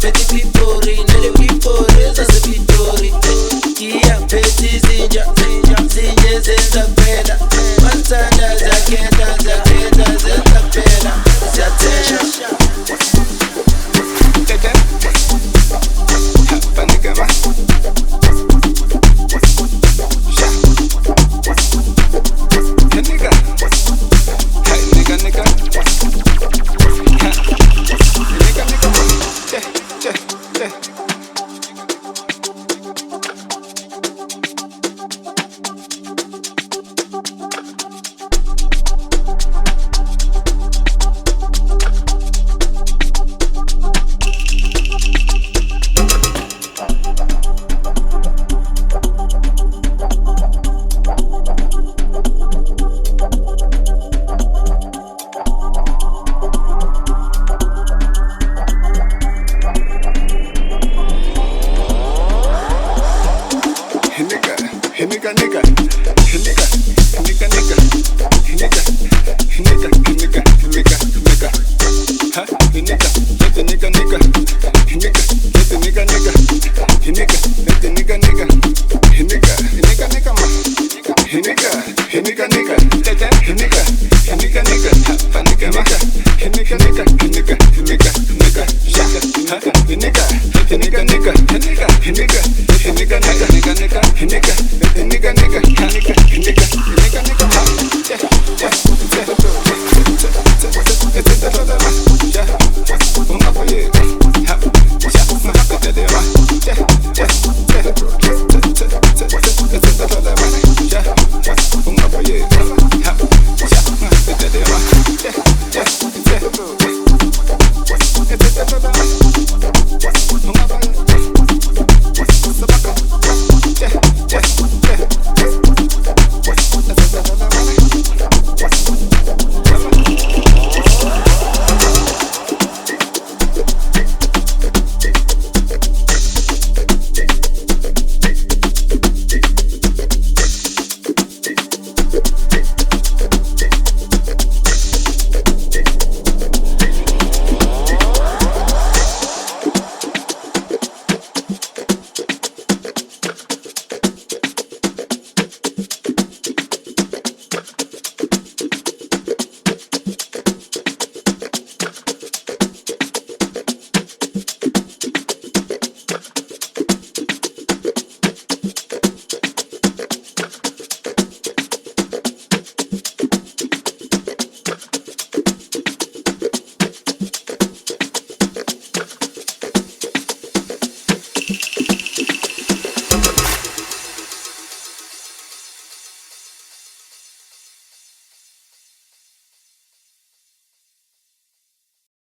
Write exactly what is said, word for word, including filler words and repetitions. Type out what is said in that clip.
peti pipori, nere pipori, zase pitori. Kia peti zinja, zinja, zinje zenza peda. Mansanda zakenda, zakenda, zenza peda. Zatesha. Nigga, nigga, nigga, nigga, nigga, nigga, nigga, nigga, nigga, nigga, huh? Nigga, let the nigga, nigga, nigga, let the nigga, nigga, nigga, let the nigga, nigga, nigga, nigga, nigga, ma, nigga, nigga, nigga, let that nigga, nigga, nigga, huh? Nigga, nigga, nigga, nigga, nigga, nigga, nigga, shaka, huh? Nigga, let the nigga, nigga, nigga, nigga, let the nigga, nigga, nigga, nigga, nigga. Nigga, nigga, nigga, nigga, nigga, nigga, nigga, yeah, yeah, yeah, yeah, yeah,